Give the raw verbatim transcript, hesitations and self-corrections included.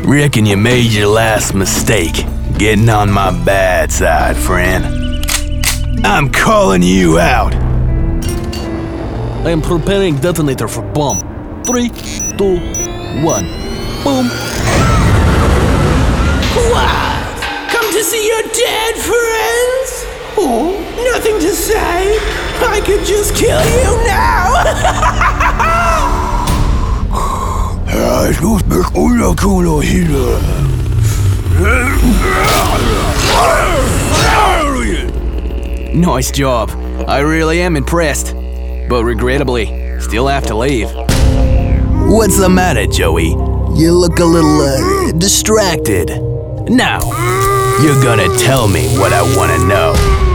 Reckon you made your last mistake, getting on my bad side, friend. I'm calling you out. I am preparing detonator for bomb. Three, two, one. Boom. What? Come to see your dead friends? Oh, nothing to say. I could just kill you now. Nice job. I really am impressed. But regrettably, still have to leave. What's the matter, Joey? You look a little, uh, distracted. Now, you're gonna tell me what I wanna know.